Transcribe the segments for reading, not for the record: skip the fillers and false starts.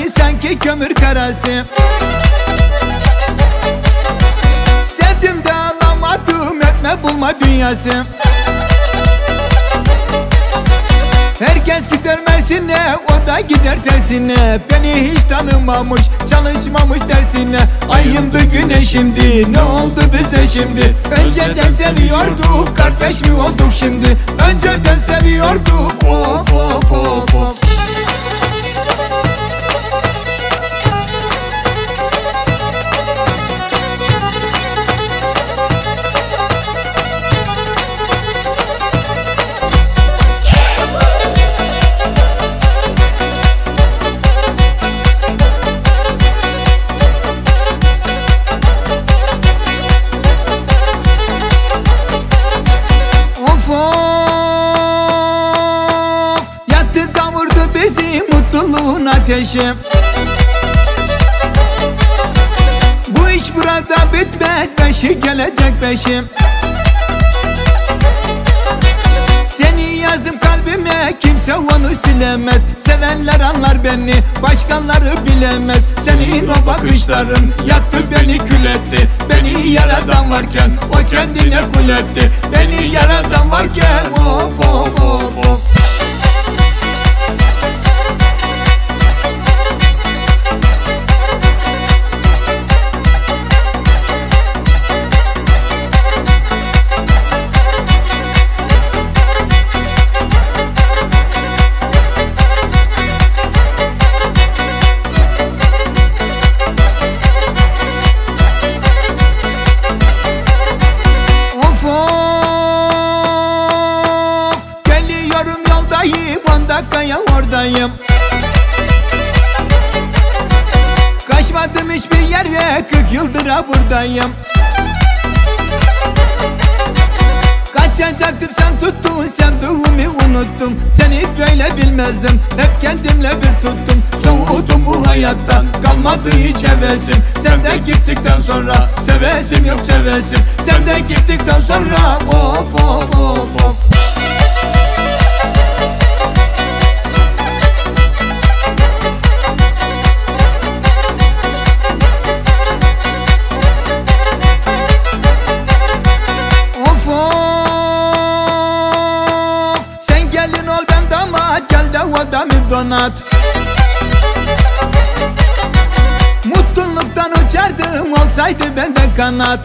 sanki kömür karası. Sevdim de alamadım, etme bulma dünyası. Herkes gider Mersin'e, o da gider tersine. Beni hiç tanımamış, çalışmamış dersine. Ayımdı güneşimdi, ne oldu bize şimdi? Önceden seviyorduk, kardeş mi olduk şimdi? Önceden seviyorduk, of of of of. Yaktı kavurdu bizi mutluluğun ateşi. Bu iş burada bitmez, beşi gelecek peşim. Seni yazdım kalbime, kimse onu silemez. Sevenler anlar beni, başkaları bilemez. Senin o bakışların yaktı beni, kül etti. Beni yaradan varken o kendine kul etti. Beni yaradan varken of of of of. Geliyorum yoldayım, 10 dakikaya oradayım. Kaçmadım hiçbir yere, 40 yıldır buradayım. Kaçacaktım sen tuttun, sevduğumu unuttum. Seni böyle bilmezdim, hep kendimle bir tuttum. Soğudum bu hayattan, kalmadı hiç hevesim. Sen de gittikten sonra, sevesim yok sevesim. Sen de gittikten sonra, of of of of. Gel de odamı donat. Mutluluktan uçardım, olsaydı benden kanat.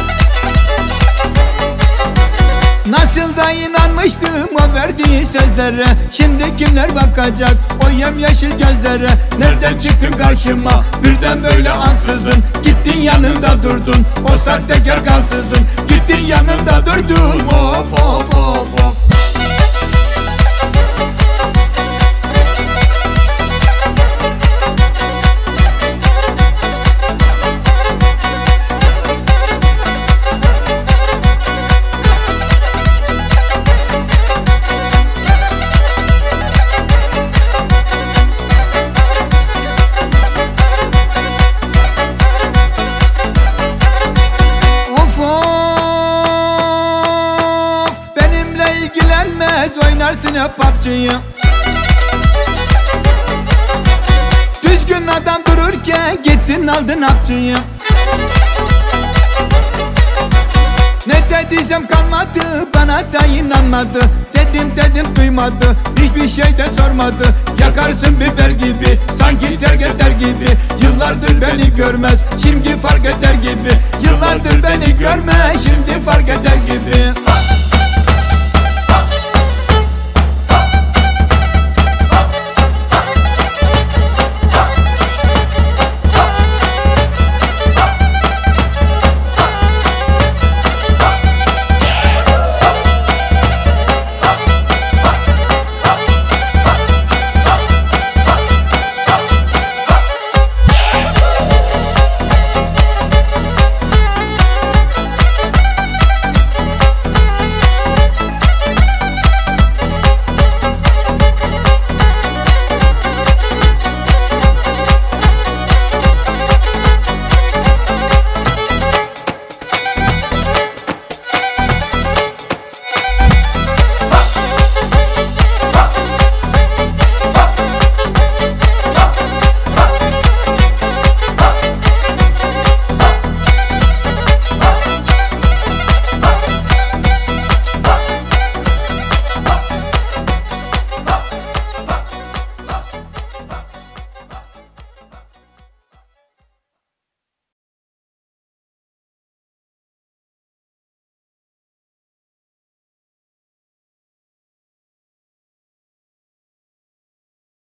Nasıl da inanmıştım o verdiği sözlere. Şimdi kimler bakacak o yemyeşil gözlere? Nereden çıktın karşıma birden böyle ansızın? Gittin yanında durdun, o sahtekar kansızın. Gittin yanında durdun, of of of of. Oynarsın hep PUBG'yi. Düzgün adam dururken gittin aldın hapçıyı. Ne dediysem kalmadı, bana da inanmadı. Dedim duymadı, hiçbir şey de sormadı. Yakarsın biber gibi, sanki terk eder gibi. Yıllardır beni görmez, şimdi fark eder gibi. Yıllardır beni görmez.